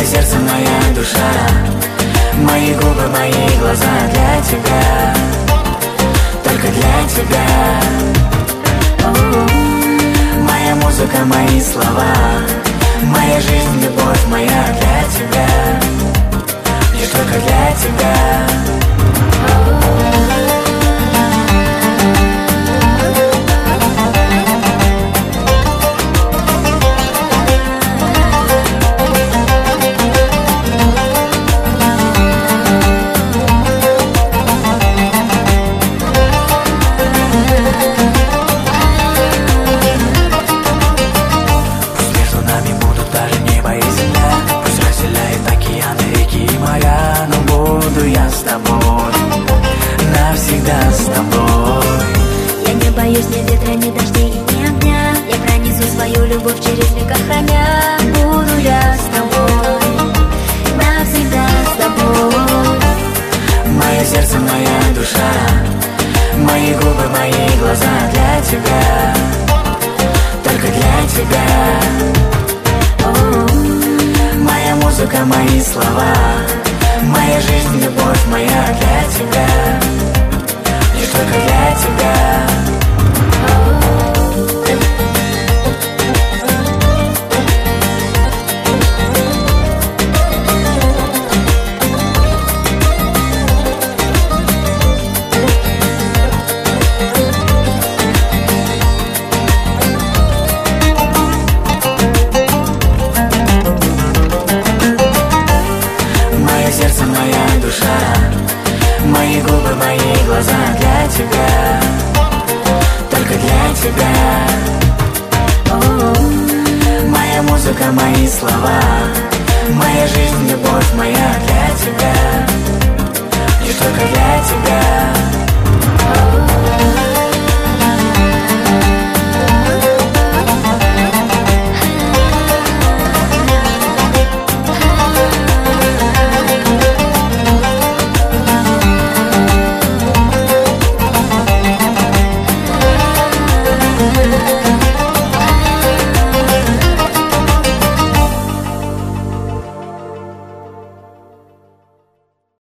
сердце, моя душа, мои губы, мои глаза для тебя, только для тебя. Моя музыка, мои слова, моя жизнь, любовь моя для тебя, лишь только для тебя. Навсегда с тобой. Я не боюсь ни ветра, ни дождей и ни огня. Я пронесу свою любовь через века храня. Буду я с тобой, навсегда с тобой. Мое сердце, моя душа, мои губы, мои глаза для тебя, только для тебя. Моя музыка, мои слова, моя жизнь, любовь моя для тебя, лишь только для тебя. Мое сердце, моя душа, мои губы, мои глаза для тебя, только для тебя. Моя музыка, мои слова, моя жизнь, любовь моя для тебя, лишь только для тебя.